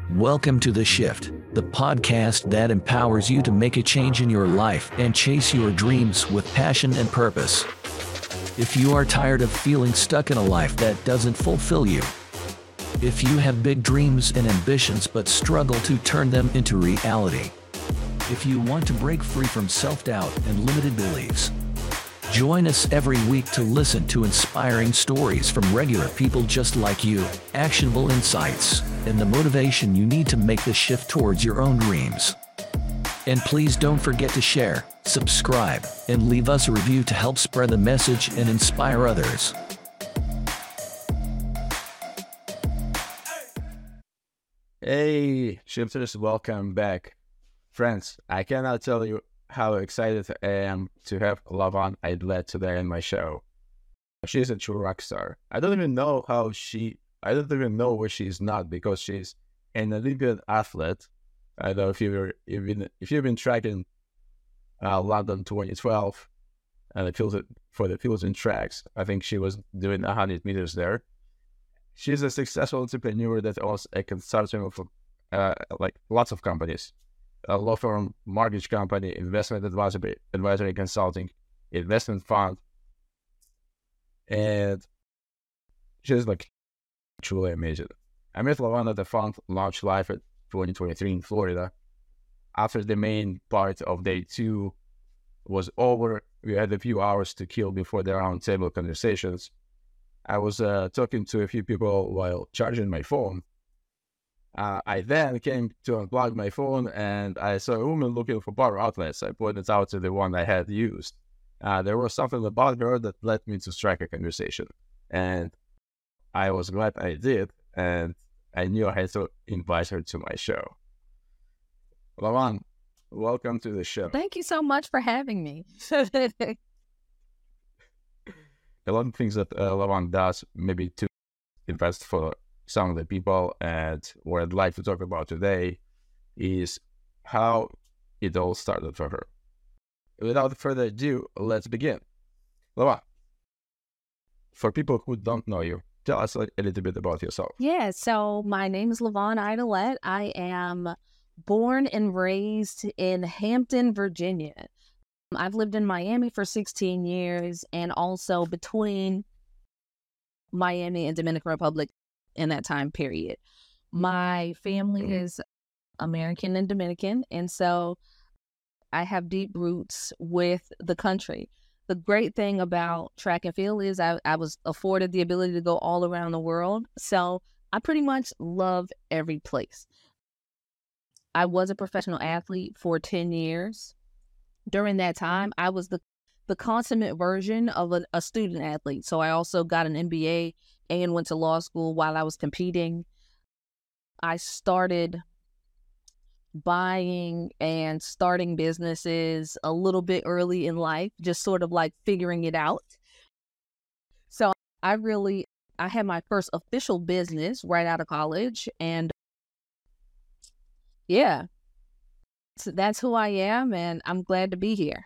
Welcome to The Shift, the podcast that empowers you to make a change in your life and chase your dreams with passion and purpose. If you are tired of feeling stuck in a life that doesn't fulfill you, if you have big dreams and ambitions but struggle to turn them into reality, if you want to break free from self-doubt and limited beliefs, join us every week to listen to inspiring stories from regular people just like you, actionable insights, and the motivation you need to make the shift towards your own dreams. And please don't forget to share, subscribe, and leave us a review to help spread the message and inspire others. Hey, shifters, welcome back. Friends, I cannot tell you how excited I am to have Lavonne Idlett today on my show. She's a true rock star. I don't even know where she's not, because she's an Olympian athlete. I don't know if you've been tracking London 2012 and the fields and tracks. I think she was doing 100 meters there. She's a successful entrepreneur that owns a consortium of lots of companies. A law firm, mortgage company, investment advisory consulting, investment fund. And she's truly amazing. I met Lavonne at the fund launch live at 2023 in Florida. After the main part of day 2 was over, we had a few hours to kill before the roundtable conversations. I was talking to a few people while charging my phone. I then came to unplug my phone and I saw a woman looking for power outlets. I pointed out to the one I had used. There was something about her that led me to strike a conversation. And I was glad I did, and I knew I had to invite her to my show. Lavonne, welcome to the show. Thank you so much for having me. A lot of things that Lavonne does, maybe to invest for some of the people, and what I'd like to talk about today is how it all started for her. Without further ado, let's begin. Lavonne, for people who don't know you, tell us a little bit about yourself. Yeah, so my name is Lavonne Idlett. I am born and raised in Hampton, Virginia. I've lived in Miami for 16 years and also between Miami and Dominican Republic in that time period. My family is American and Dominican, and so I have deep roots with the country. The great thing about track and field is I was afforded the ability to go all around the world, so I pretty much love every place. I was a professional athlete for 10 years. During that time, I was the consummate version of a student athlete. So I also got an MBA and went to law school while I was competing. I started buying and starting businesses a little bit early in life, just sort of like figuring it out. So I had my first official business right out of college, and yeah, so that's who I am, and I'm glad to be here.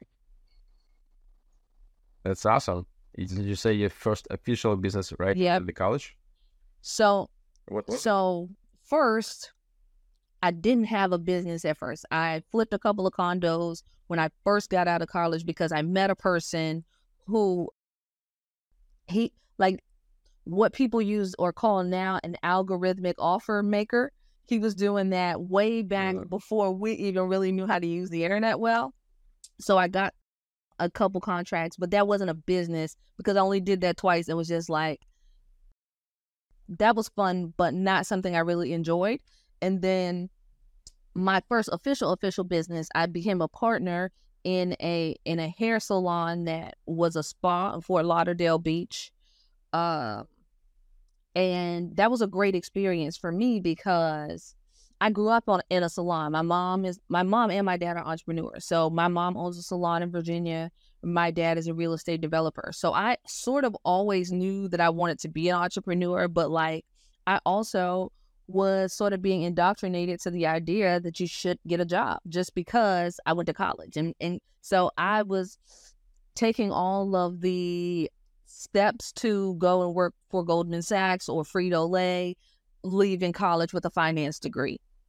That's awesome. Did you say your first official business right at the college? So What? So first, I didn't have a business at first. I flipped a couple of condos when I first got out of college because I met a person who what people use or call now an algorithmic offer maker. He was doing that way back before we even really knew how to use the internet well. So I got a couple contracts, but that wasn't a business because I only did that twice. It was just like, that was fun, but not something I really enjoyed. And then my first official business, I became a partner in a hair salon that was a spa in Fort Lauderdale Beach. And that was a great experience for me because I grew up in a salon. My mom and my dad are entrepreneurs. So my mom owns a salon in Virginia. My dad is a real estate developer. So I sort of always knew that I wanted to be an entrepreneur, but I also was sort of being indoctrinated to the idea that you should get a job just because I went to college. And so I was taking all of the steps to go and work for Goldman Sachs or Frito-Lay, leaving college with a finance degree.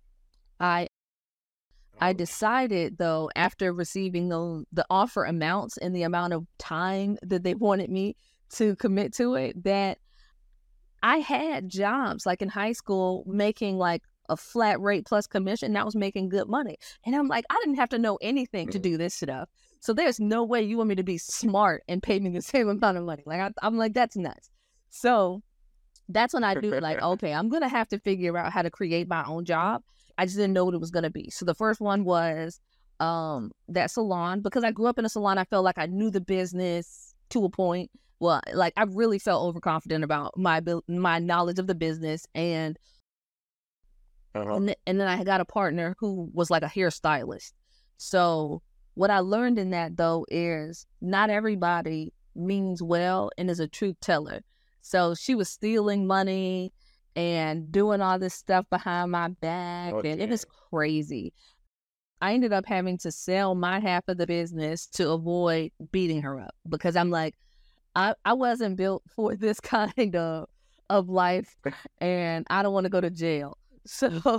I decided, though, after receiving the offer amounts and the amount of time that they wanted me to commit to it, that I had jobs like in high school making like a flat rate plus commission. And I was making good money. And I'm like, I didn't have to know anything to do this stuff. So there's no way you want me to be smart and pay me the same amount of money. Like, I'm like, that's nuts. So that's when I knew, like, okay, I'm going to have to figure out how to create my own job. I just didn't know what it was going to be. So the first one was that salon. Because I grew up in a salon, I felt like I knew the business to a point. Well, like, I really felt overconfident about my knowledge of the business. And and then I got a partner who was like a hairstylist. So what I learned in that, though, is not everybody means well and is a truth teller. So she was stealing money and doing all this stuff behind my back. And it was crazy. I ended up having to sell my half of the business to avoid beating her up, because I'm like, I wasn't built for this kind of life, and I don't want to go to jail. So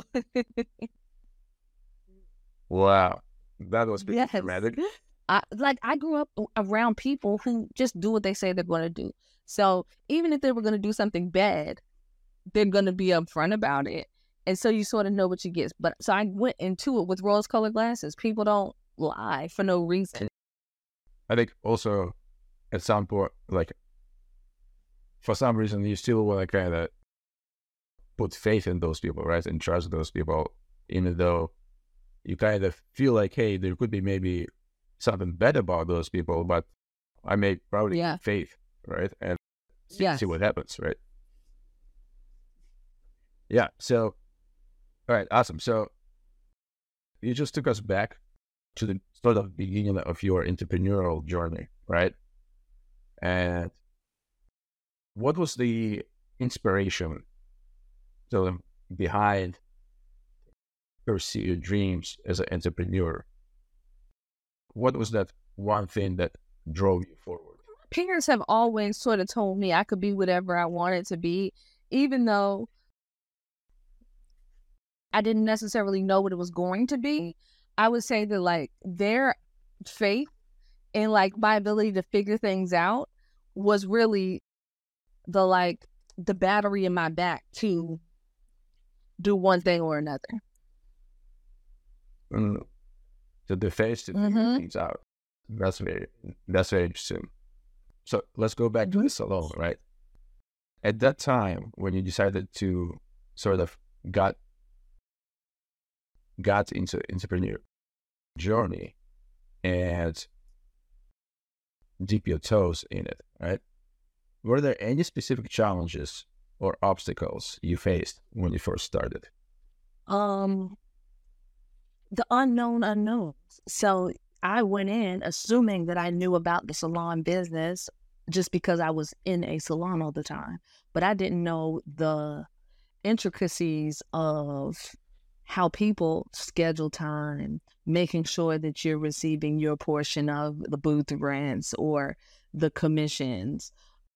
wow, that was yes. dramatic. I grew up around people who just do what they say they're going to do. So even if they were going to do something bad, they're going to be upfront about it. And so you sort of know what you get. But so I went into it with rose-colored glasses. People don't lie for no reason. I think also at some point, like, for some reason, you still want to kind of put faith in those people, right? And trust those people, even though you kind of feel like, hey, there could be maybe something bad about those people, but I may probably have faith, right? And see what happens, right? Yeah. So, all right, awesome. So you just took us back to the sort of beginning of your entrepreneurial journey, right? And what was the inspiration behind pursue your dreams as an entrepreneur? What was that one thing that drove you forward? Parents have always sort of told me I could be whatever I wanted to be, even though I didn't necessarily know what it was going to be. I would say that, like, their faith in, like, my ability to figure things out was really the battery in my back to do one thing or another. So the face to figure things out. That's very interesting. So let's go back to the salon, right? At that time, when you decided to sort of got into entrepreneur journey and dip your toes in it, right? Were there any specific challenges or obstacles you faced when you first started? The unknown unknowns. So I went in assuming that I knew about the salon business just because I was in a salon all the time, but I didn't know the intricacies of how people schedule time, making sure that you're receiving your portion of the booth rents or the commissions.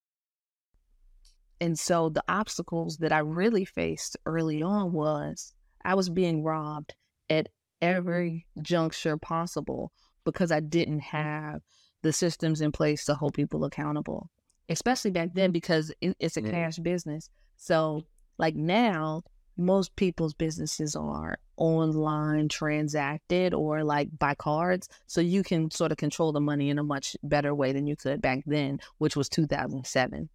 And so the obstacles that I really faced early on was I was being robbed at every juncture possible because I didn't have the systems in place to hold people accountable, especially back then because it's a cash business. So like now, most people's businesses are online transacted or like by cards. So you can sort of control the money in a much better way than you could back then, which was 2007.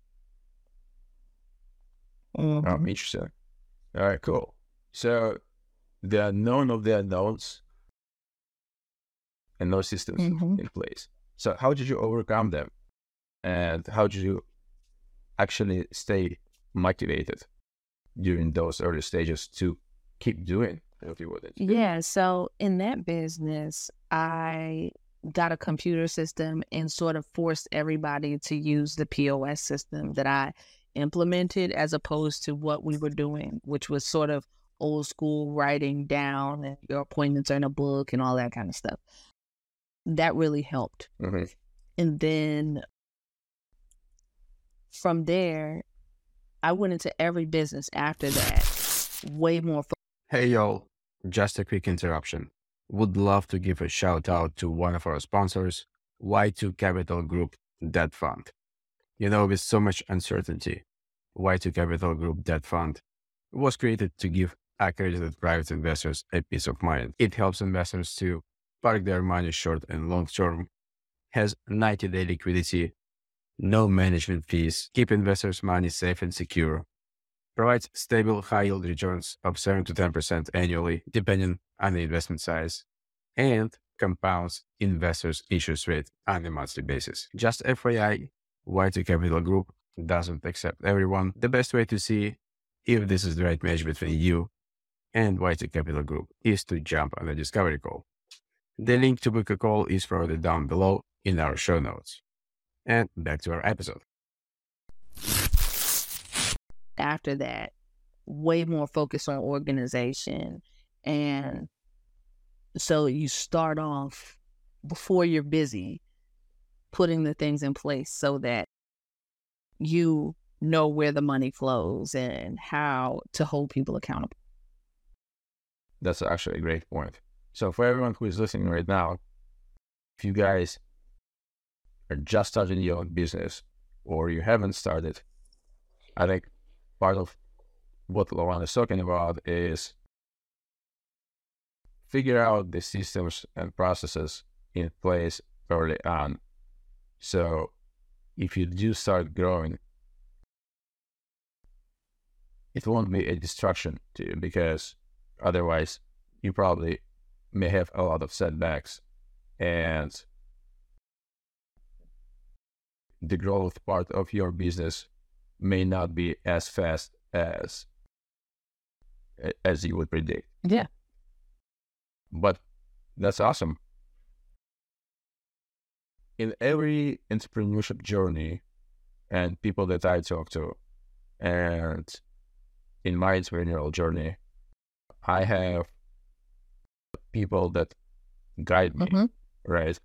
Oh, interesting. All right, cool. So the unknown of the unknowns and no systems in place. So how did you overcome them? And how did you actually stay motivated during those early stages to keep doing what you wanted to do? Yeah, so in that business, I got a computer system and sort of forced everybody to use the POS system that I implemented as opposed to what we were doing, which was sort of old school writing down and your appointments are in a book and all that kind of stuff. That really helped. And then from there, I went into every business after that way more. Hey, y'all. Just a quick interruption. Would love to give a shout out to one of our sponsors, Y2 Capital Group Debt Fund. With so much uncertainty, Y2 Capital Group Debt Fund was created to give accredited private investors a peace of mind. It helps investors to park their money short and long term, has 90-day liquidity, no management fees, keep investors' money safe and secure, provides stable high-yield returns of 7 to 10% annually, depending on the investment size, and compounds investors' interest rate on a monthly basis. Just FYI, Y2 Capital Group doesn't accept everyone. The best way to see if this is the right match between you and Y2 Capital Group is to jump on a discovery call. The link to book a call is provided down below in our show notes. And back to our episode. After that, way more focused on organization. And so you start off before you're busy putting the things in place so that you know where the money flows and how to hold people accountable. That's actually a great point. So for everyone who is listening right now, if you guys are just starting your own business or you haven't started, I think part of what Laurent is talking about is figure out the systems and processes in place early on. So if you do start growing, it won't be a distraction to you, because otherwise you probably may have a lot of setbacks, and the growth part of your business may not be as fast as you would predict. Yeah. But that's awesome. In every entrepreneurship journey and people that I talk to, and in my entrepreneurial journey, I have people that guide me, right?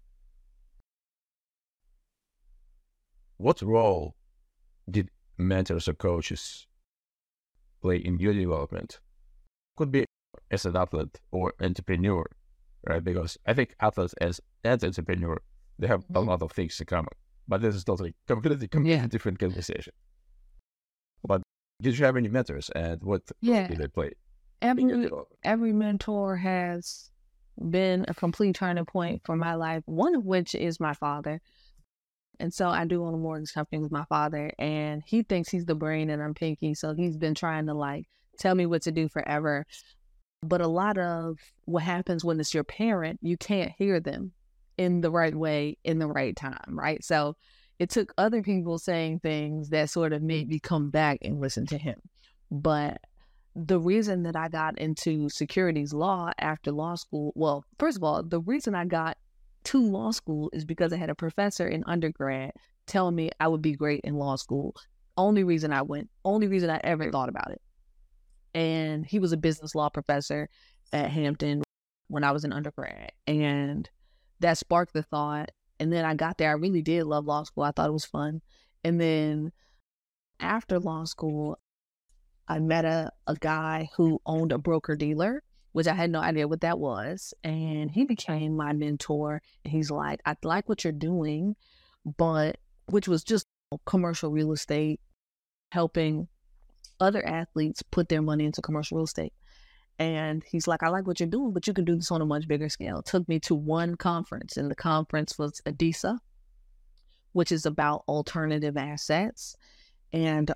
What role did mentors or coaches play in your development? Could be as an athlete or entrepreneur, right? Because I think athletes as entrepreneur, they have a lot of things in common. But this is totally completely different conversation. But did you have any mentors, and what role did they play? Every mentor has been a complete turning point for my life, one of which is my father. And so I do own a mortgage company with my father, and he thinks he's the brain and I'm Pinky. So he's been trying to tell me what to do forever. But a lot of what happens when it's your parent, you can't hear them in the right way, in the right time, right? So it took other people saying things that sort of made me come back and listen to him. But the reason that I got into securities law after law school, well, first of all, the reason I got to law school is because I had a professor in undergrad telling me I would be great in law school. Only reason I went, only reason I ever thought about it. And he was a business law professor at Hampton when I was an undergrad. And that sparked the thought. And then I got there. I really did love law school. I thought it was fun. And then after law school, I met a guy who owned a broker-dealer, which I had no idea what that was. And he became my mentor. And he's like, I like what you're doing, which was just commercial real estate, helping other athletes put their money into commercial real estate. And he's like, I like what you're doing, but you can do this on a much bigger scale. It took me to one conference, and the conference was ADISA, which is about alternative assets. And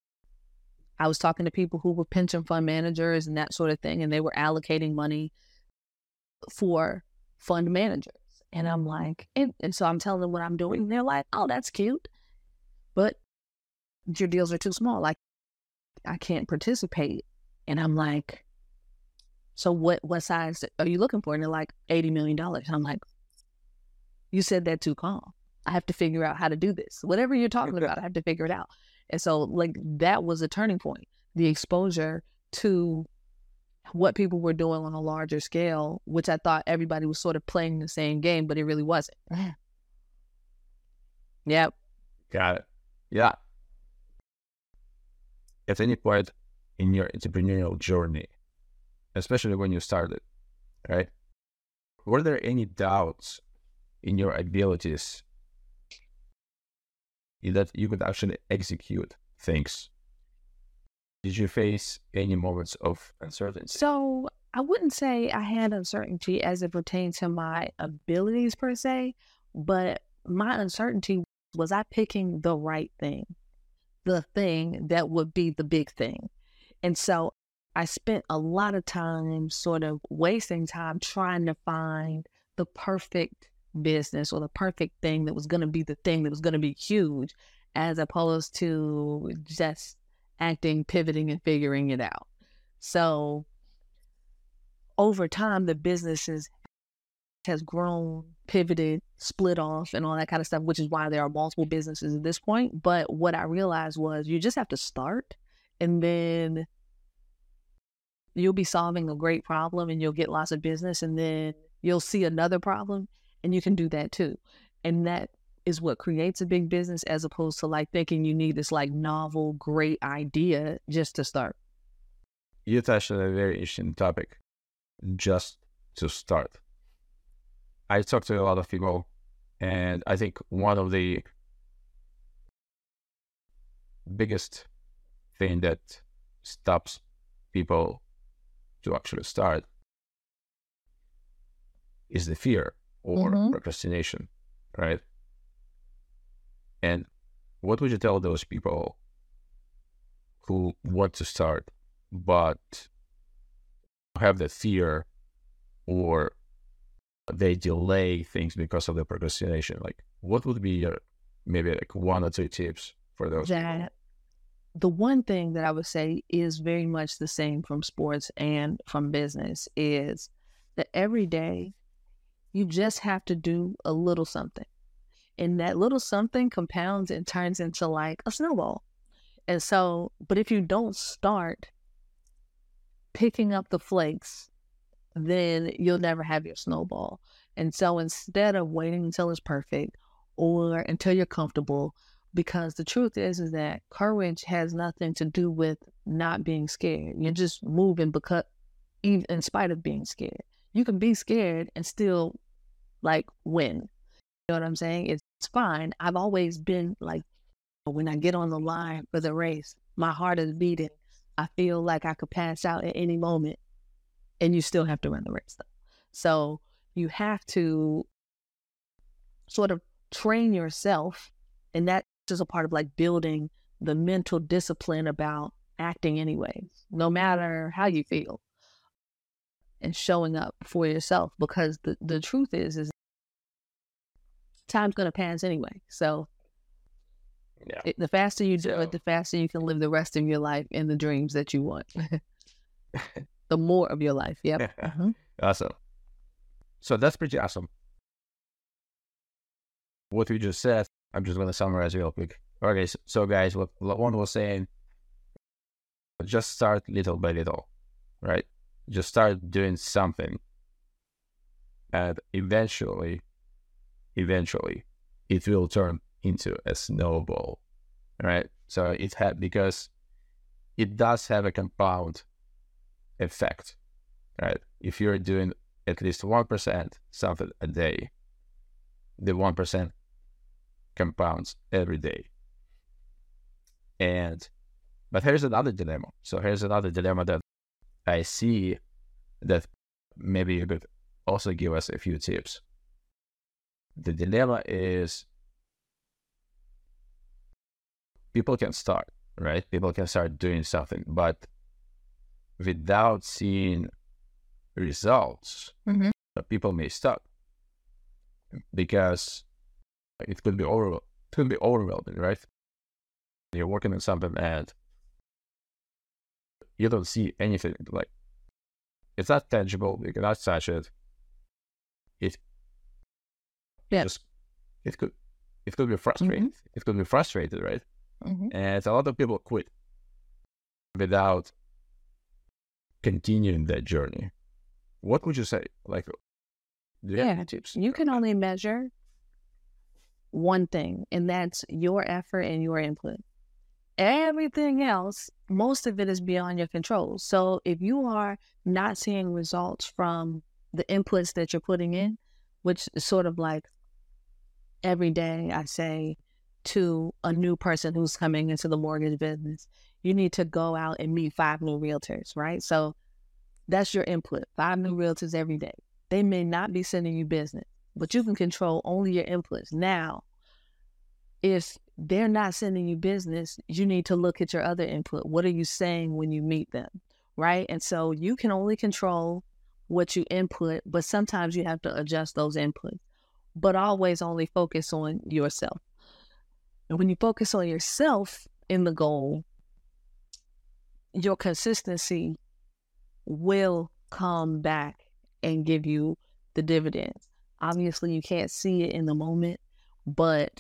I was talking to people who were pension fund managers and that sort of thing, and they were allocating money for fund managers. And I'm like, and so I'm telling them what I'm doing. And they're like, oh, that's cute, but your deals are too small. Like, I can't participate. And I'm like, so what size are you looking for? And they're like, $80 million. I'm like, you said that too calm. I have to figure out how to do this. Whatever you're talking about, I have to figure it out. And so that was a turning point. The exposure to what people were doing on a larger scale, which I thought everybody was sort of playing the same game, but it really wasn't. Yep. Got it. Yeah. At any point in your entrepreneurial journey, especially when you started, right? Were there any doubts in your abilities that you could actually execute things? Did you face any moments of uncertainty? So I wouldn't say I had uncertainty as it pertains to my abilities per se, but my uncertainty was I picking the right thing, the thing that would be the big thing. And so I spent a lot of time sort of wasting time trying to find the perfect business or the perfect thing that was going to be the thing that was going to be huge, as opposed to just acting, pivoting, and figuring it out. So over time, the businesses has grown, pivoted, split off, and all that kind of stuff, which is why there are multiple businesses at this point. But what I realized was you just have to start, and then you'll be solving a great problem and you'll get lots of business, and then you'll see another problem and you can do that too. And that is what creates a big business, as opposed to like thinking you need this like novel, great idea just to start. You touched on a very interesting topic, just to start. I talk to a lot of people, and I think one of the biggest thing that stops people to actually start is the fear or procrastination, right? And what would you tell those people who want to start but have the fear, or they delay things because of the procrastination? Like, what would be your maybe like 1 or 2 tips for those people? The one thing that I would say is very much the same from sports and from business is that every day you just have to do a little something. And that little something compounds and turns into like a snowball. And so, but if you don't start picking up the flakes, then you'll never have your snowball. And so instead of waiting until it's perfect or until you're comfortable, because the truth is that courage has nothing to do with not being scared. You're just moving because even in spite of being scared, you can be scared and still like win. You know what I'm saying? It's fine. I've always been like, when I get on the line for the race, my heart is beating. I feel like I could pass out at any moment, and you still have to run the race though. So you have to sort of train yourself, and that is a part of like building the mental discipline about acting anyways, no matter how you feel, and showing up for yourself, because the truth is time's going to pass anyway. So the faster you do it, the faster you can live the rest of your life in the dreams that you want. The more of your life. Yep. Awesome. So that's pretty awesome. What we just said, I'm just going to summarize real quick. Okay, so guys, what Lavon was saying, just start little by little, right? Just start doing something. And eventually, it will turn into a snowball, right? So because it does have a compound effect, right? If you're doing at least 1% something a day, the 1% compounds every day. But here's another dilemma. So here's another dilemma that I see that maybe you could also give us a few tips. The dilemma is people can start, right? People can start doing something, but without seeing results, people may stop because it could be overwhelming, right? You're working on something and you don't see anything, like it's not tangible, you cannot touch it. It could be frustrating. It could be frustrated, right? And a lot of people quit without continuing that journey. What would you say? Like, do you have any tips? You can only measure one thing, and that's your effort and your input. Everything else, most of it is beyond your control. So if you are not seeing results from the inputs that you're putting in, which is sort of like every day I say to a new person who's coming into the mortgage business, you need to go out and meet 5 new realtors, right? So that's your input, 5 new realtors every day. They may not be sending you business, but you can control only your inputs. Now, if they're not sending you business, you need to look at your other input. What are you saying when you meet them, right? And so you can only control what you input, but sometimes you have to adjust those inputs, but always only focus on yourself. And when you focus on yourself in the goal, your consistency will come back and give you the dividends. Obviously, you can't see it in the moment, but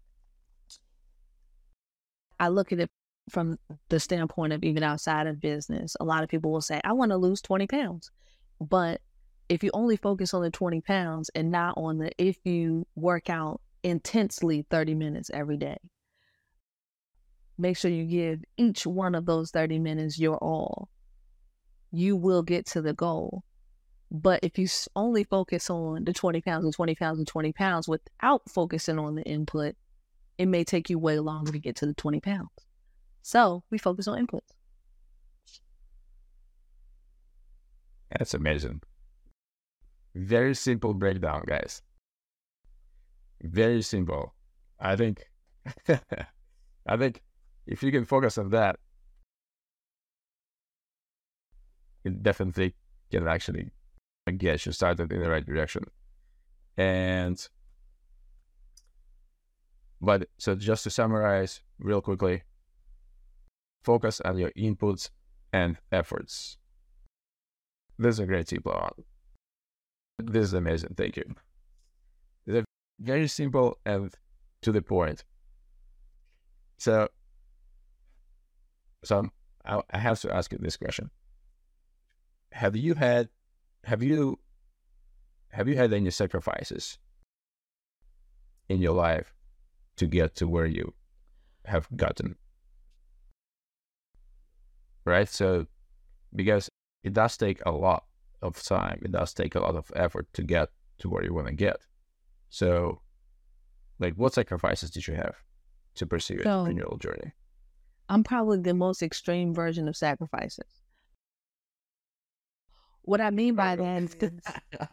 I look at it from the standpoint of even outside of business. A lot of people will say, I want to lose 20 pounds. But if you only focus on the 20 pounds and not on if you work out intensely 30 minutes every day, make sure you give each one of those 30 minutes your all. You will get to the goal. But if you only focus on the 20 pounds and 20 pounds and 20 pounds without focusing on the input, it may take you way longer to get to the 20 pounds. So we focus on inputs. That's amazing. Very simple breakdown, guys. Very simple. I think if you can focus on that, it definitely can actually get you started in the right direction. But so just to summarize real quickly, focus on your inputs and efforts. This is a great tip, Laurent. This is amazing. Thank you. They're very simple and to the point. So I have to ask you this question. Have you had any sacrifices in your life to get to where you have gotten? Right? So, because it does take a lot of time, it does take a lot of effort to get to where you want to get. So, like, what sacrifices did you have to pursue your entrepreneurial journey? I'm probably the most extreme version of sacrifices. What I mean by that is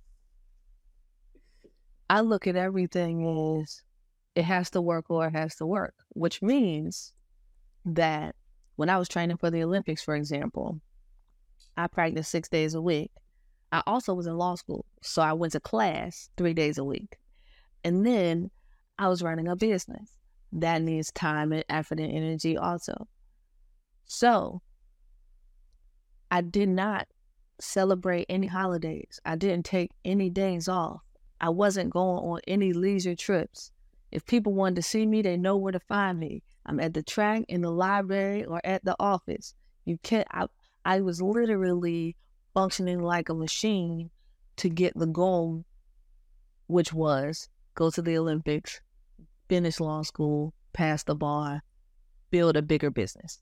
I look at everything as it has to work or it has to work, which means that when I was training for the Olympics, for example, I practiced 6 days a week. I also was in law school, so I went to class 3 days a week. And then I was running a business. That needs time and effort and energy also. So I did not celebrate any holidays. I didn't take any days off. I wasn't going on any leisure trips. If people wanted to see me, they know where to find me. I'm at the track, in the library, or at the office. I was literally functioning like a machine to get the goal, which was go to the Olympics, finish law school, pass the bar, build a bigger business.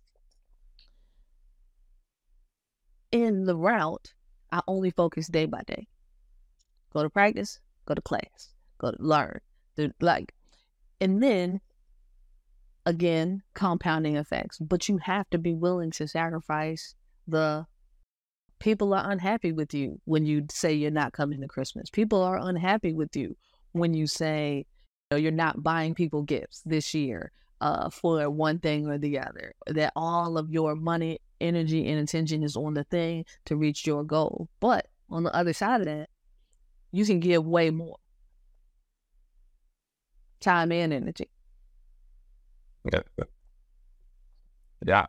In the route, I only focus day by day. Go to practice, go to class, go to learn. And then, again, compounding effects. But you have to be willing to sacrifice people are unhappy with you when you say you're not coming to Christmas. People are unhappy with you when you say you're not buying people gifts this year for one thing or the other. That all of your money, energy, and attention is on the thing to reach your goal. But on the other side of that, you can give way more time and energy. Yeah.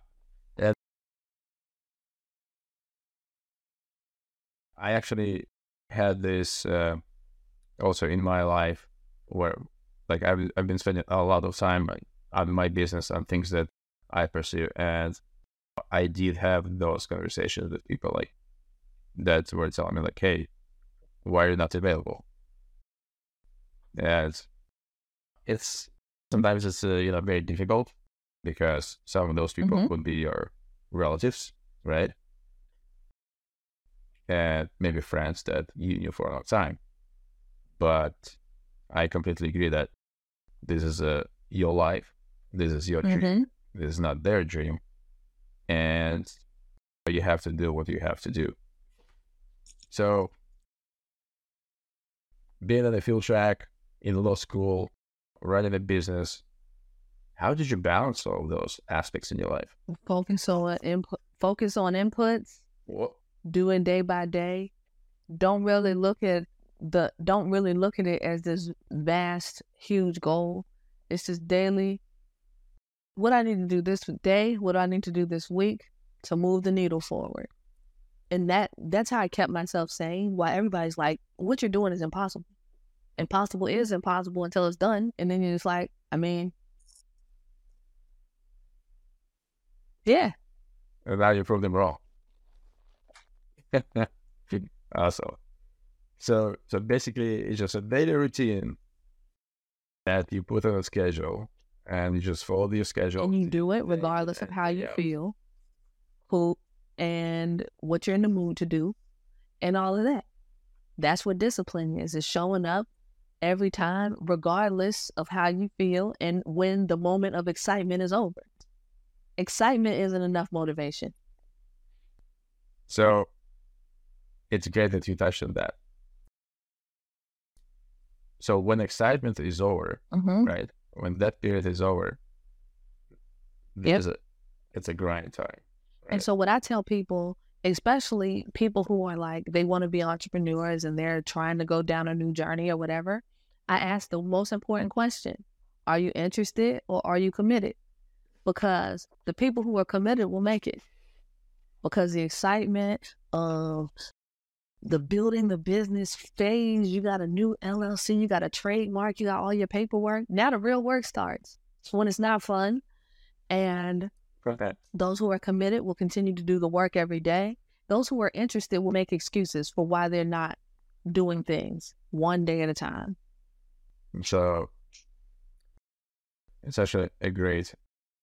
I actually had this also in my life where, like, I've been spending a lot of time on my business, on things that I pursue, and I did have those conversations with people like that were telling me like, "Hey, why are you not available?" And sometimes it's very difficult because some of those people could be your relatives, right? And maybe friends that you knew for a long time. But I completely agree that this is your life. This is your dream. This is not their dream. And you have to do what you have to do. So being on the field track, in law school, running a business, how did you balance all of those aspects in your life? Focus on inputs. What? Do it day by day. Don't really look at it as this vast, huge goal. It's just daily. What I need to do this day, what I need to do this week to move the needle forward. And that's how I kept myself sane, while everybody's like, what you're doing is impossible. Impossible is impossible until it's done. And then you're just like, yeah. And now you proved them wrong. Awesome. So basically, it's just a daily routine that you put on a schedule, and you just follow your schedule. And you do it regardless of how you feel, who, and what you're in the mood to do, and all of that. That's what discipline is showing up every time, regardless of how you feel and when the moment of excitement is over. Excitement isn't enough motivation. So it's great that you touched on that. So when excitement is over, right? When that period is over, it's a grind time. Right? And so what I tell people, especially people who are like, they want to be entrepreneurs and they're trying to go down a new journey or whatever, I ask the most important question: are you interested or are you committed? Because the people who are committed will make it. Because the excitement of the building the business phase, you got a new LLC, you got a trademark, you got all your paperwork. Now the real work starts. It's when it's not fun. And those who are committed will continue to do the work every day. Those who are interested will make excuses for why they're not doing things one day at a time. So it's actually a great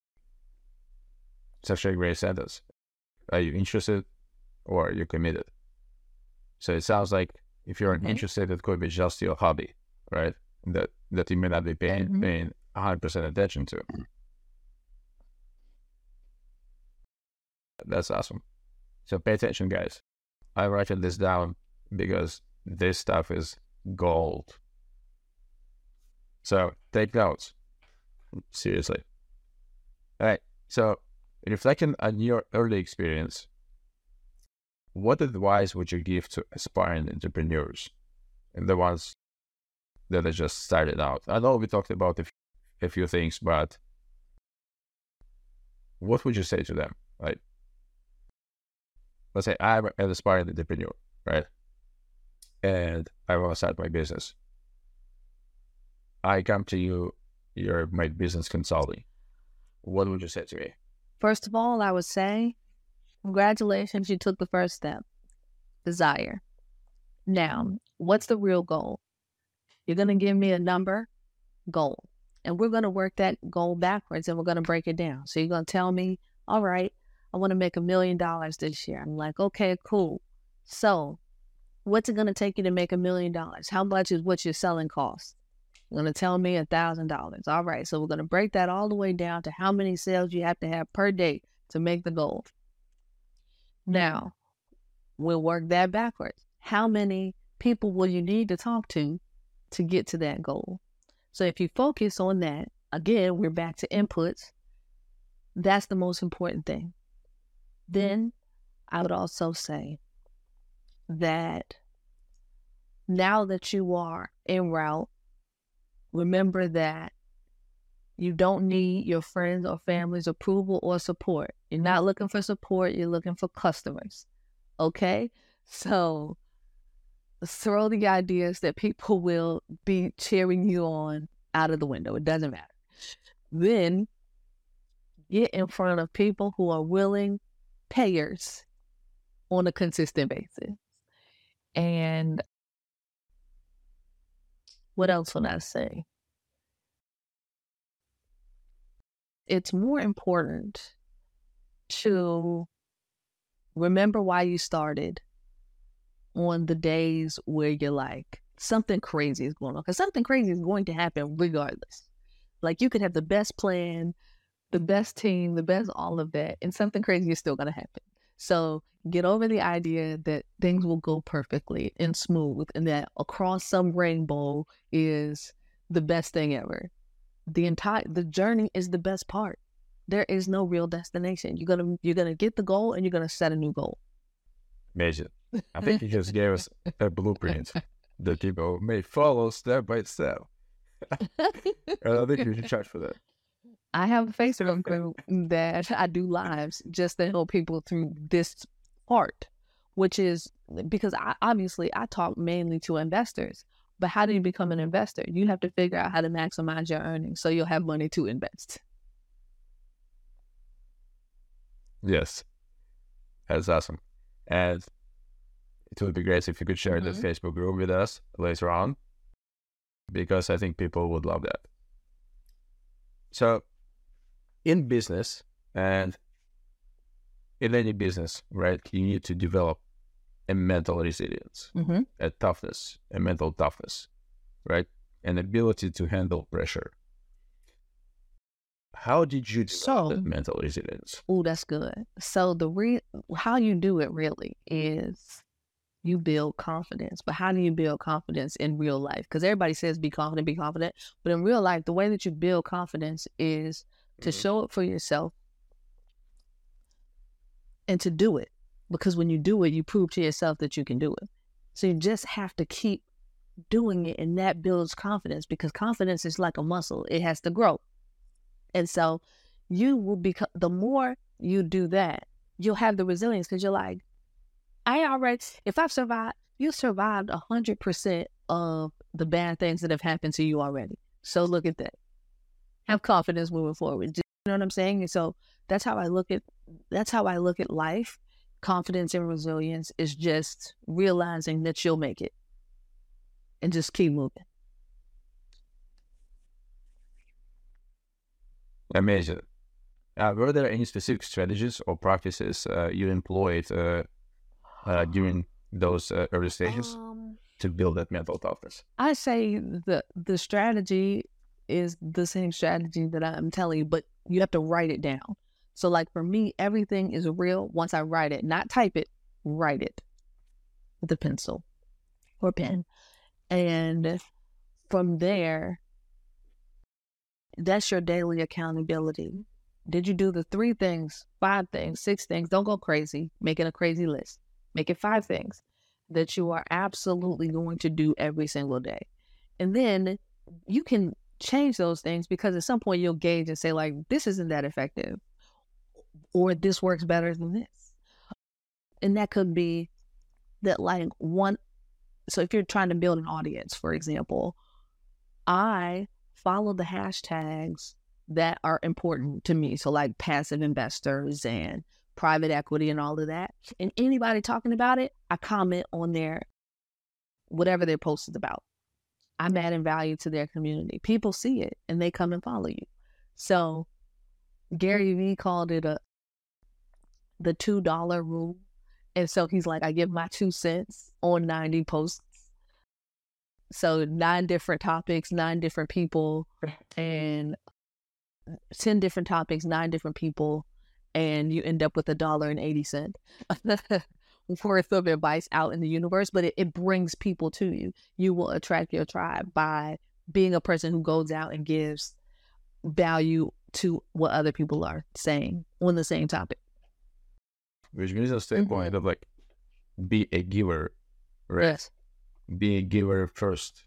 sentence. Are you interested or are you committed? So it sounds like if you're interested, it could be just your hobby, right? That you may not be paying 100% attention to. That's awesome. So pay attention, guys. I'm writing this down because this stuff is gold. So take notes. Seriously. All right. So reflecting on your early experience, what advice would you give to aspiring entrepreneurs and the ones that are just started out? I know we talked about a few things, but what would you say to them? Like, let's say I'm an aspiring entrepreneur, right? And I want to start my business. I come to you, you're my business consulting. What would you say to me? First of all, I would say, congratulations, you took the first step. Desire. Now, what's the real goal? You're going to give me a number, goal. And we're going to work that goal backwards and we're going to break it down. So you're going to tell me, all right, I want to make $1 million this year. I'm like, okay, cool. So what's it going to take you to make $1 million? How much is what your selling cost? You're going to tell me $1,000. All right. So we're going to break that all the way down to how many sales you have to have per day to make the goal. Now, we'll work that backwards. How many people will you need to talk to get to that goal? So if you focus on that, again, we're back to inputs. That's the most important thing. Then I would also say that now that you are en route, remember that you don't need your friends or family's approval or support. You're not looking for support, you're looking for customers. Okay? So throw the ideas that people will be cheering you on out of the window. It doesn't matter. Then get in front of people who are willing payers on a consistent basis. And what else would I say? it's more important to remember why you started on the days where you're like, something crazy is going on. Because something crazy is going to happen regardless. Like, you could have the best plan, the best team, the best all of that, and something crazy is still going to happen. So get over the idea that things will go perfectly and smooth and that across some rainbow is the best thing ever. The journey is the best part. There is no real destination. You're gonna get the goal and you're gonna set a new goal. Amazing. I think you just gave us a blueprint that people may follow step by step. And I think you should charge for that. I have a Facebook group that I do lives just to help people through this part, which is because I talk mainly to investors. But how do you become an investor? You have to figure out how to maximize your earnings so you'll have money to invest. Yes. That's awesome. And it would be great if you could share this Facebook group with us later on, because I think people would love that. So, in business and in any business, right, you need to develop a mental resilience, a toughness, a mental toughness, right? An ability to handle pressure. How did you develop that mental resilience? Oh, that's good. So how you do it really is you build confidence. But how do you build confidence in real life? Because everybody says be confident. But in real life, the way that you build confidence is to show up for yourself and to do it. Because when you do it, you prove to yourself that you can do it. So you just have to keep doing it, and that builds confidence, because confidence is like a muscle. It has to grow. And so you will become, the more you do that, you'll have the resilience, because you're like, if I've survived, you survived 100% of the bad things that have happened to you already. So look at that. Have confidence moving forward. You know what I'm saying? And so that's how I look at life. Confidence and resilience is just realizing that you'll make it and just keep moving. Amazing. Were there any specific strategies or practices you employed during those early stages to build that mental toughness? I say the strategy is the same strategy that I'm telling you, but you have to write it down. So like for me, everything is real once I write it, not type it, write it with a pencil or pen. And from there, that's your daily accountability. Did you do the 3 things, 5 things, 6 things? Don't go crazy, making a crazy list. Make it 5 things that you are absolutely going to do every single day. And then you can change those things, because at some point you'll gauge and say like, this isn't that effective, or this works better than this. And that could be that like so if you're trying to build an audience, for example, I follow the hashtags that are important to me. So like passive investors and private equity and all of that. And anybody talking about it, I comment on whatever their post is about. I'm adding value to their community. People see it and they come and follow you. So Gary Vee called it the $2 rule. And so he's like, I give my 2 cents on 90 posts. So 9 different topics, 9 different people, and 10 different topics, 9 different people, and you end up with $1.80 worth of advice out in the universe. But it brings people to you. You will attract your tribe by being a person who goes out and gives value to what other people are saying on the same topic. Which means a standpoint of like, be a giver, right? Yes. Be a giver first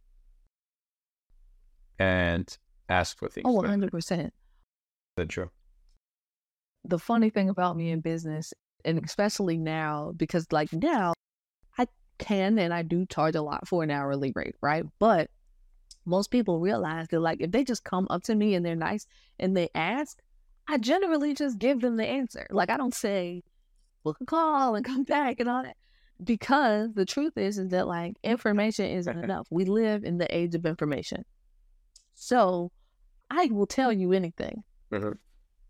and ask for things. Oh, 100%. That's true. The funny thing about me in business, and especially now, because like now I can and I do charge a lot for an hourly rate, right? But most people realize that like if they just come up to me and they're nice and they ask, I generally just give them the answer. Like I don't say, book a call and come back and all that. Because the truth is that like information isn't enough. We live in the age of information. So I will tell you anything.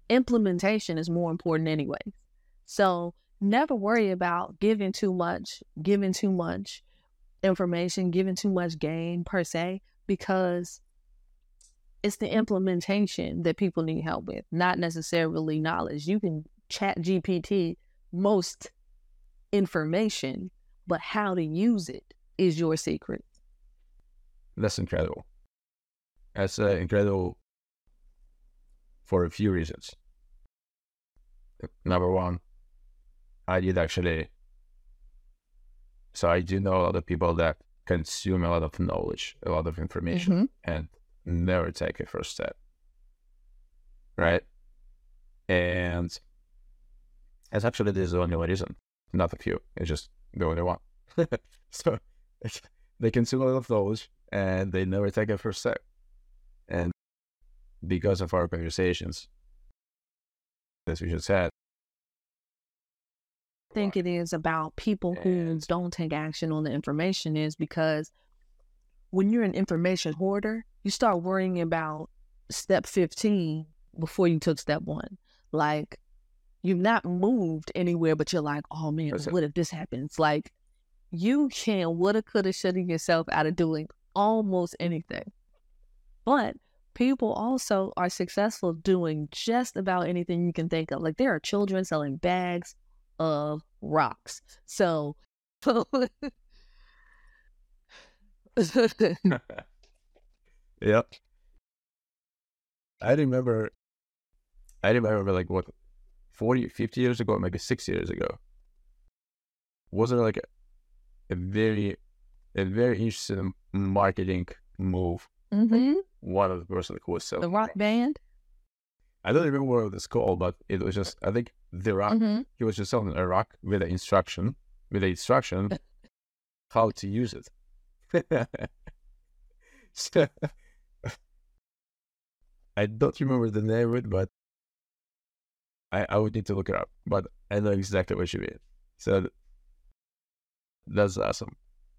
implementation is more important anyway. So never worry about giving too much information, giving too much game per se, because it's the implementation that people need help with, not necessarily knowledge. You can chat GPT most information, but how to use it is your secret. That's incredible. That's incredible for a few reasons. Number one, I do know a lot of people that consume a lot of knowledge, a lot of information, and never take a first step. Right? And it's actually this is the only reason, not a few. It's just the only one. So they consume a lot of knowledge and they never take a first step. And because of our conversations, as we just had, I think it is about people who don't take action on the information is because when you're an information hoarder, you start worrying about step 15 before you took step 1. Like, you've not moved anywhere, but you're like, oh man, what if this happens? Like, you can woulda, coulda, shoulda yourself out of doing almost anything. But people also are successful doing just about anything you can think of. Like, there are children selling bags of rocks. So yep. I remember like what, 40, 50 years ago, maybe 6 years ago, was there like a very interesting marketing move. One of the person who was selling the rock band. I don't remember what it was called, but it was just, I think the rock, he was just selling a rock with the instruction how to use it. So, I don't remember the name of it, but I would need to look it up, but I know exactly what you mean. So that's awesome.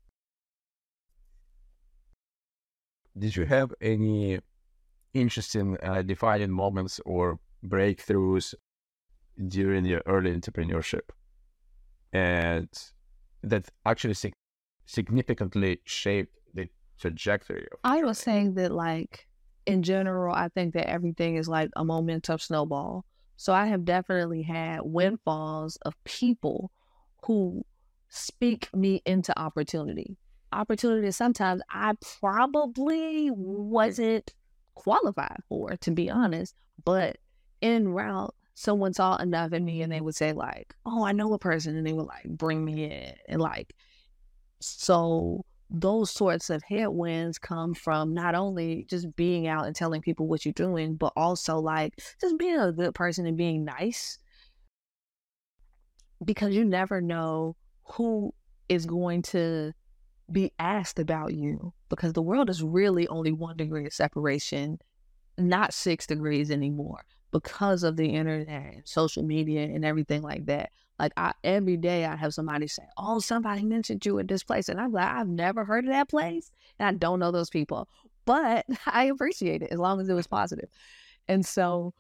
Did you have any interesting defining moments or breakthroughs during your early entrepreneurship, and that actually significantly shaped the trajectory of I was saying that, like, in general, I think that everything is like a momentum snowball. So I have definitely had windfalls of people who speak me into opportunity. Opportunity sometimes I probably wasn't qualified for, to be honest, but en route, someone saw enough in me and they would say like, oh, I know a person, and they would like bring me in. And like, so those sorts of headwinds come from not only just being out and telling people what you're doing, but also like just being a good person and being nice, because you never know who is going to be asked about you, because the world is really only 1 degree of separation, not 6 degrees anymore, because of the internet and social media and everything like that. Like, every day I have somebody say, oh, somebody mentioned you at this place. And I'm like, I've never heard of that place. And I don't know those people, but I appreciate it as long as it was positive. And so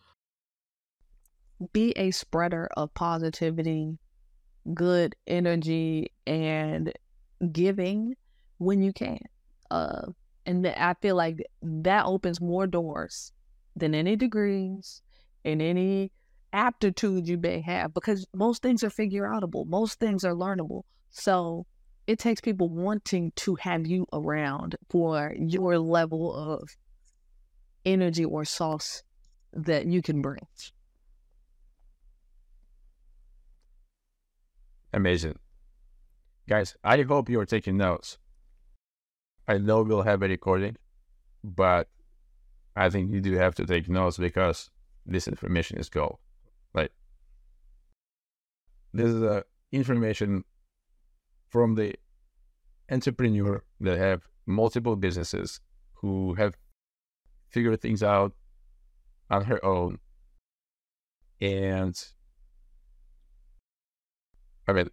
be a spreader of positivity, good energy, and giving when you can. And I feel like that opens more doors than any degrees and any aptitude you may have, because most things are figure outable. Most things are learnable. So it takes people wanting to have you around for your level of energy or sauce that you can bring. Amazing. Guys, I hope you're taking notes. I know we'll have a recording, but I think you do have to take notes because this information is gold. Like, this is information from the entrepreneur that have multiple businesses, who have figured things out on her own. And I mean,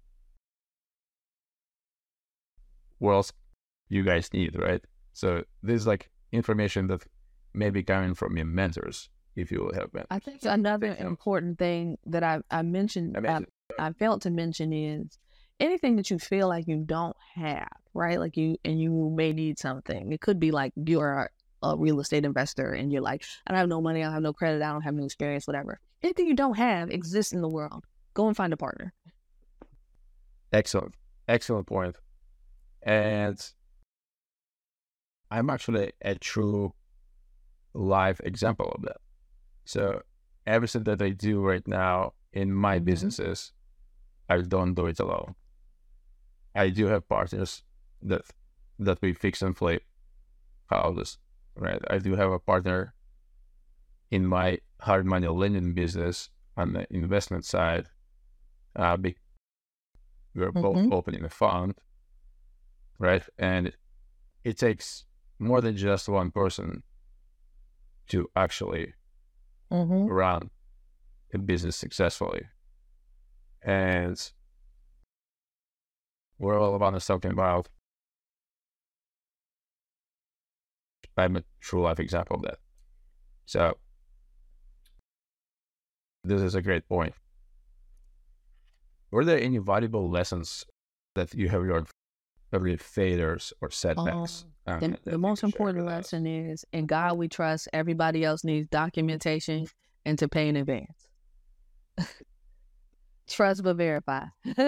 what else you guys need, right? So this is like information that may be coming from your mentors, if you will have been. I think another Thank you. important thing that I mentioned, I mentioned- I failed to mention is anything that you feel like you don't have, right? Like you may need something. It could be like you're a real estate investor and you're like, I don't have no money, I don't have no credit, I don't have no experience, whatever. Anything you don't have exists in the world. Go and find a partner. Excellent point. And I'm actually a true live example of that. So everything that I do right now in my businesses, I don't do it alone. I do have partners that we fix and flip houses, right? I do have a partner in my hard money lending business on the investment side. We're both opening a fund, right? And it takes more than just one person to actually run a business successfully. And what Levon is talking about, I'm a true life example of that. So this is a great point. Were there any valuable lessons that you have learned from failures or setbacks? The most important lesson is, in God we trust. Everybody else needs documentation and to pay in advance. Trust but verify.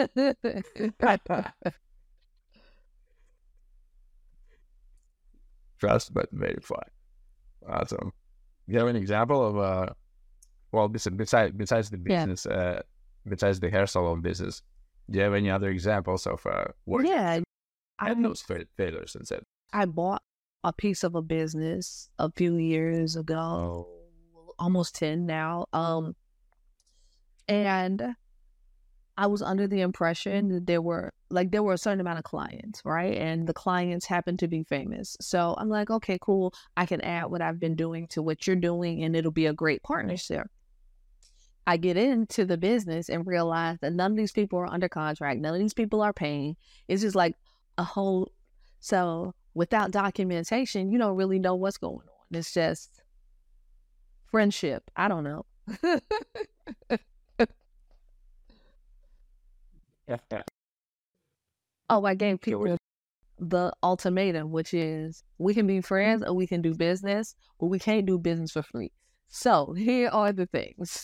Trust but verify. Awesome. Do you have an example of besides the business, besides the hair salon business, do you have any other examples of where you had those failures and said? I bought a piece of a business a few years ago, almost 10 now. And I was under the impression that there were a certain amount of clients, right? And the clients happened to be famous. So I'm like, okay, cool. I can add what I've been doing to what you're doing and it'll be a great partnership. I get into the business and realize that none of these people are under contract. None of these people are paying. It's just like a whole, so without documentation, you don't really know what's going on. It's just friendship. I don't know. Oh, I gave people the ultimatum, which is we can be friends or we can do business, but we can't do business for free. So here are the things.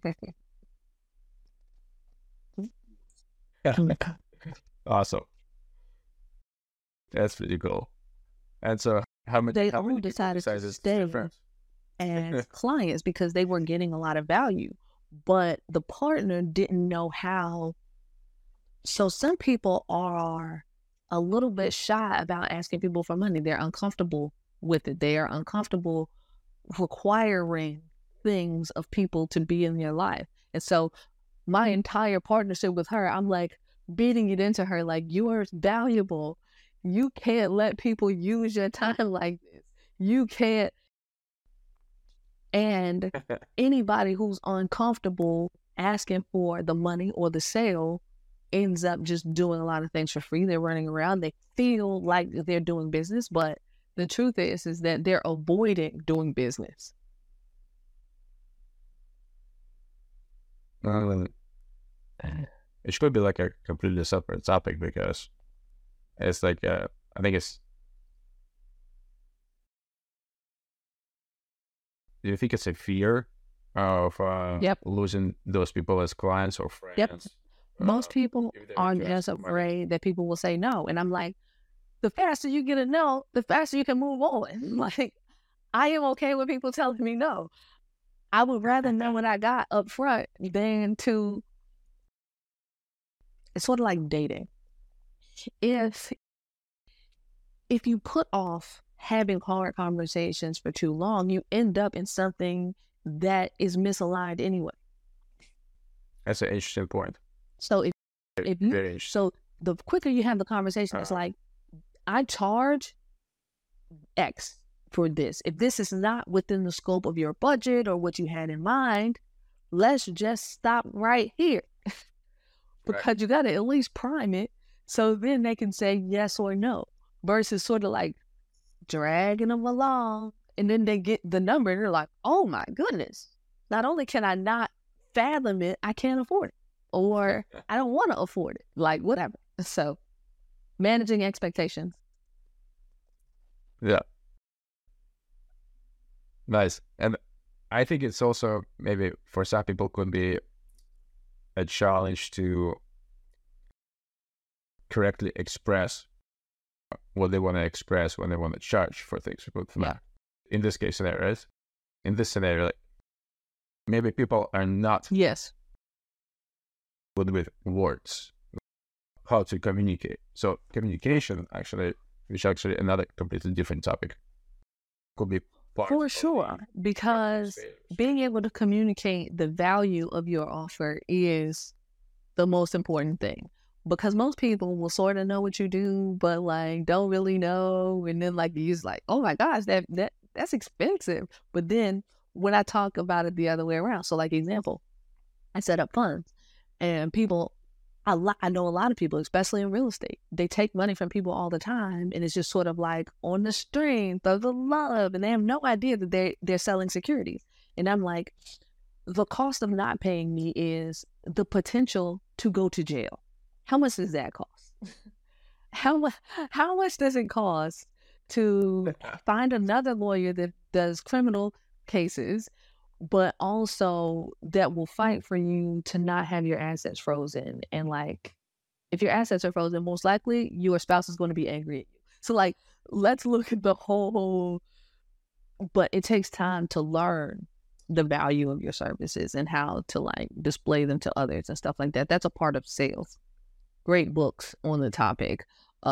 Awesome. That's pretty cool. And so how many all decided to stay as clients because they were getting a lot of value, but the partner didn't know how. So some people are a little bit shy about asking people for money. They're uncomfortable with it. They are uncomfortable requiring things of people to be in their life. And so my entire partnership with her, I'm like beating it into her, like, you are valuable. You can't let people use your time like this. You can't. And anybody who's uncomfortable asking for the money or the sale ends up just doing a lot of things for free. They're running around. They feel like they're doing business, but the truth is that they're avoiding doing business. It should be like a completely separate topic because it's like, I think it's, do you think it's a fear of losing those people as clients or friends? Yep. Most people aren't as afraid that people will say no. And I'm like, the faster you get a no, the faster you can move on. Like, I am okay with people telling me no. I would rather know what I got up front than to, it's sort of like dating. If you put off having hard conversations for too long, you end up in something that is misaligned anyway. That's an interesting point. So so the quicker you have the conversation, it's like, I charge X for this. If this is not within the scope of your budget or what you had in mind, let's just stop right here. Because you got to at least prime it so then they can say yes or no, versus sort of like dragging them along And then they get the number and they're like, oh my goodness. Not only can I not fathom it, I can't afford it. Or I don't want to afford it. Like whatever. So managing expectations. Yeah. Nice. And I think it's also maybe for some people could be a challenge to correctly express what they want to express when they want to charge for things. Yeah. In this case scenarios, in this scenario, like, maybe people are not Yes. good with words, how to communicate. So communication actually, which actually another completely different topic, could be part For of sure. the Because sales. being able to communicate the value of your offer is the most important thing. Because most people will sort of know what you do, but like don't really know. And then like you just like, oh my gosh, that's expensive. But then when I talk about it the other way around, so like example, I set up funds and people, I know a lot of people, especially in real estate, they take money from people all the time, and it's just sort of like on the strength of the love, and they have no idea that they're selling securities. And I'm like, the cost of not paying me is the potential to go to jail. How much does that cost? How much does it cost to find another lawyer that does criminal cases, but also that will fight for you to not have your assets frozen? And like, if your assets are frozen, most likely your spouse is going to be angry at you. So like, let's look at the whole, but it takes time to learn the value of your services and how to like display them to others and stuff like that. That's a part of sales. Great books on the topic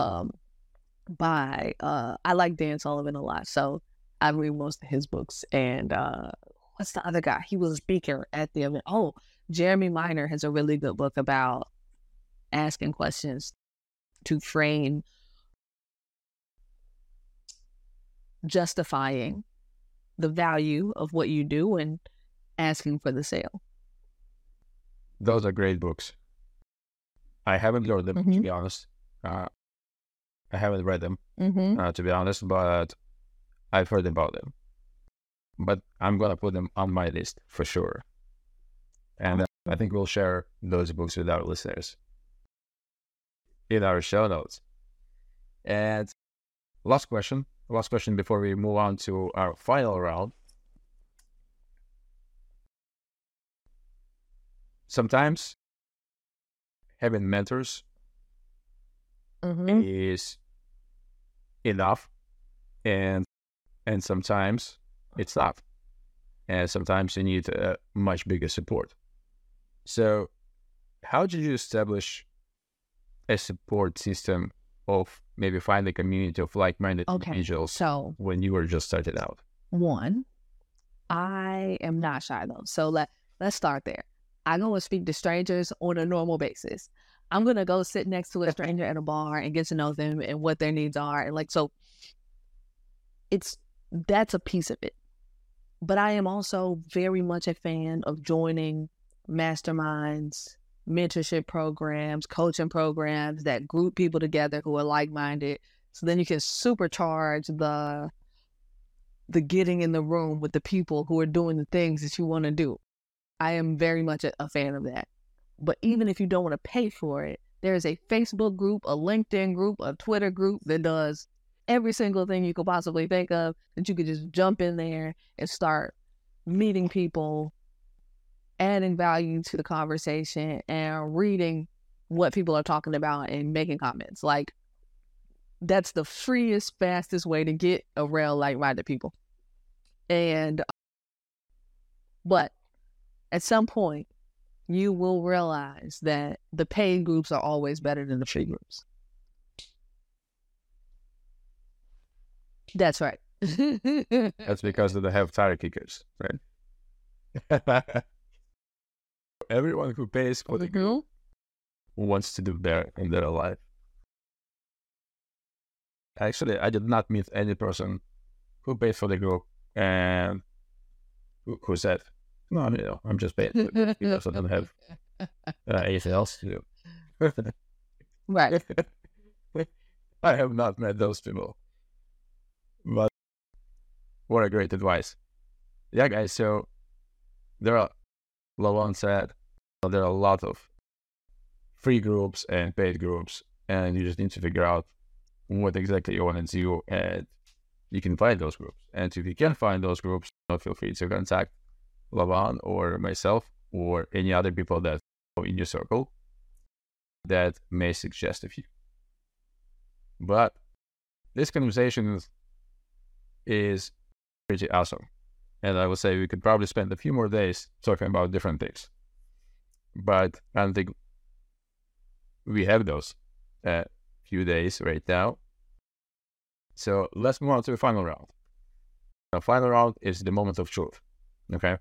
by I like Dan Sullivan a lot, so I read most of his books. And what's the other guy? He was a speaker at the event. Oh, Jeremy Miner has a really good book about asking questions to frame justifying the value of what you do and asking for the sale. Those are great books. I haven't read them, to be honest. I haven't read them, to be honest, but I've heard about them. But I'm going to put them on my list for sure. And I think we'll share those books with our listeners in our show notes. And last question before we move on to our final round. Sometimes having mentors is enough, and sometimes it's not, and sometimes you need a much bigger support. So how did you establish a support system of maybe find a community of like-minded individuals so when you were just started out? One, I am not shy though, so let's start there. I go and speak to strangers on a normal basis. I'm going to go sit next to a stranger at a bar and get to know them and what their needs are. And like, so that's a piece of it. But I am also very much a fan of joining masterminds, mentorship programs, coaching programs that group people together who are like-minded. So then you can supercharge the getting in the room with the people who are doing the things that you want to do. I am very much a fan of that. But even if you don't want to pay for it, there is a Facebook group, a LinkedIn group, a Twitter group that does every single thing you could possibly think of, that you could just jump in there and start meeting people, adding value to the conversation, and reading what people are talking about and making comments. Like, that's the freest, fastest way to get around like-minded people. But at some point, you will realize that the paid groups are always better than the free groups. That's right. That's because they have tire kickers, right? Everyone who pays for the group wants to do better in their life. Actually, I did not meet any person who paid for the group and who said, no, I'm just paying because I don't have anything else to do. Right. I have not met those people. But What a great advice. Yeah, guys. So there are, Lavon said, there are a lot of free groups and paid groups, and you just need to figure out what exactly you want to do, and you can find those groups. And if you can find those groups, feel free to contact Lavon or myself or any other people that are in your circle that may suggest a few. But this conversation is pretty awesome. And I would say we could probably spend a few more days talking about different things. But I don't think we have those few days right now. So let's move on to the final round. The final round is the moment of truth. Okay?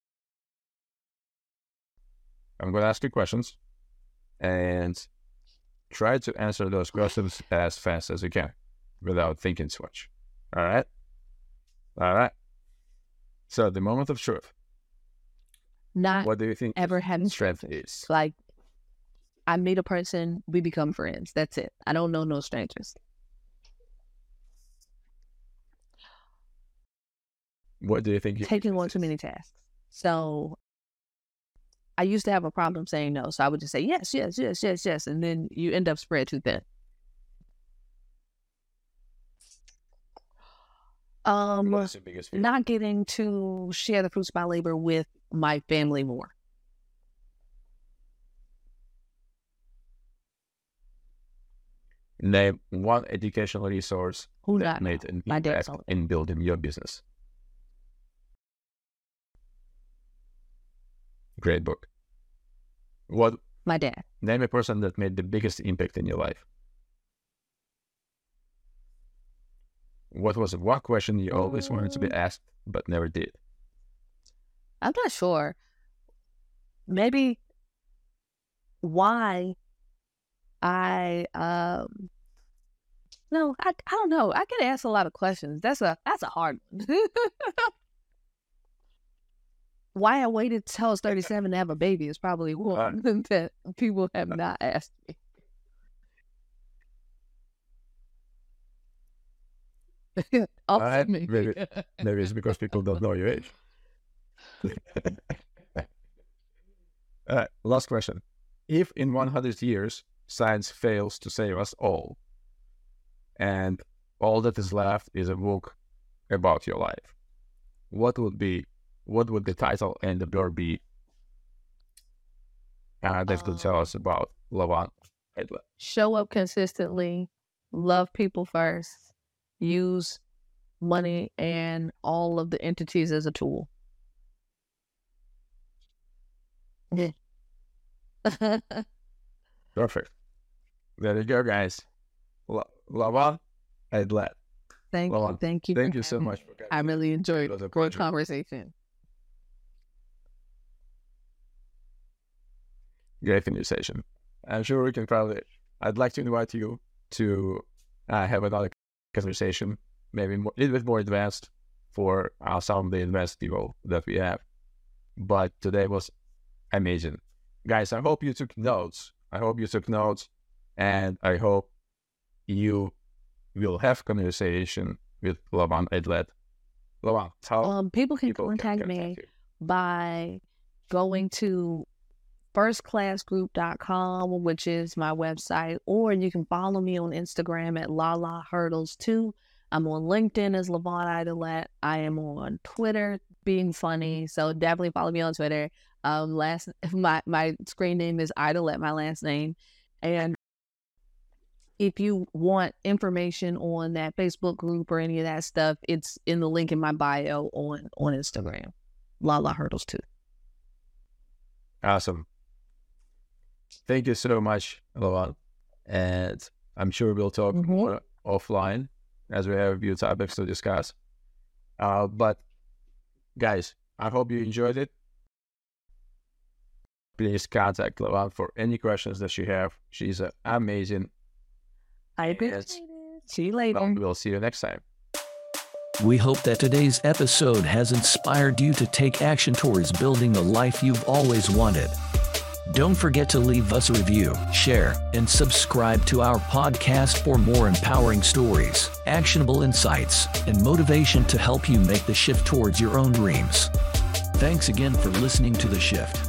I'm going to ask you questions and try to answer those questions as fast as you can without thinking too much. All right? All right. So the moment of truth. Not what do you think ever having strength is? Like, I meet a person, we become friends. That's it. I don't know no strangers. What do you think? Taking on too many tasks. So I used to have a problem saying no. So I would just say yes, yes, yes, yes, yes. And then you end up spread too thin. What's your biggest fear? Not getting to share the fruits of my labor with my family more. Name one educational resource Who that not? made an My dad impact told me. in building your business. Great book. What? My dad. Name a person that made the biggest impact in your life. What was one question you always wanted to be asked but never did? I'm not sure. Maybe why I no, I don't know. I could ask a lot of questions. That's a hard one. Why I waited till I was 37 to have a baby is probably one that people have not asked me. Maybe it's because people don't know your age. Last question. If in 100 years science fails to save us all, and all that is left is a book about your life, what would the title and the blurb be that could tell us about Lavon Idlet? Show up consistently, love people first, use money and all of the entities as a tool. Yeah. Perfect. There you go, guys. Lavon Idlet. Thank Lavon, you. Thank you. Thank for you so having much me. for coming. I really enjoyed It was a the great pleasure. conversation. Great conversation. I'm sure we can probably. I'd like to invite you to have another conversation, maybe a little bit more advanced for some of the advanced people that we have. But today was amazing. Guys, I hope you took notes. And I hope you will have conversation with Lavon Idlet. Lavon, how People can people contact can me contact you? by going to firstclassgroup.com, which is my website, or you can follow me on Instagram at Lala Hurdles 2. I'm on LinkedIn as Lavon Idlet. I am on Twitter being funny, so definitely follow me on Twitter. My screen name is Idlet, my last name. And if you want information on that Facebook group or any of that stuff, it's in the link in my bio on Instagram. Lala Hurdles 2. Awesome. Thank you so much, Lavon. And I'm sure we'll talk more offline as we have a few topics to discuss. But guys, I hope you enjoyed it. Please contact Lavon for any questions that you have. She's amazing. I appreciate it. See you later. We'll see you next time. We hope that today's episode has inspired you to take action towards building the life you've always wanted. Don't forget to leave us a review, share, and subscribe to our podcast for more empowering stories, actionable insights, and motivation to help you make the shift towards your own dreams. Thanks again for listening to The Shift.